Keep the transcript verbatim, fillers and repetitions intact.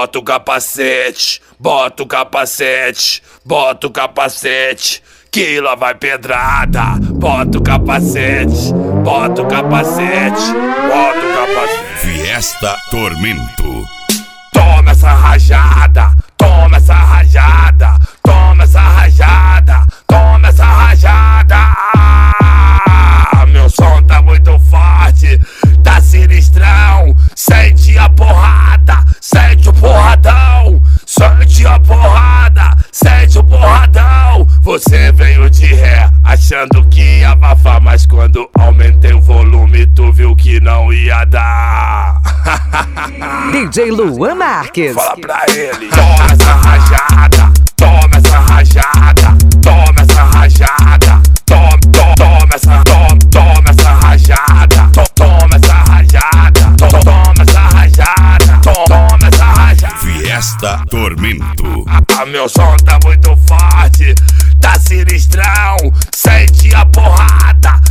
Bota o capacete, bota o capacete, bota o capacete, que lá vai pedrada. Bota o capacete, bota o capacete, bota o capacete. Fiesta Tormento. Toma essa rajada, toma essa rajada, toma essa rajada, toma essa rajada. Ah, meu som tá muito forte, tá sinistrão. Sente a porrada, sente o porradão. Sente a porrada, sente o porradão. Você veio de ré, achando que ia abafar, mas quando aumentei o volume, tu viu que não ia dar. D J Luan Marques. Fala pra ele. Toma essa rajada, toma essa rajada, toma essa rajada, toma, toma, toma essa, toma, toma essa rajada, to, toma essa rajada, to, toma essa rajada, to, toma essa rajada. Fiesta Tormento. Ah, meu som tá muito forte, tá sinistrão. Sente a porrada,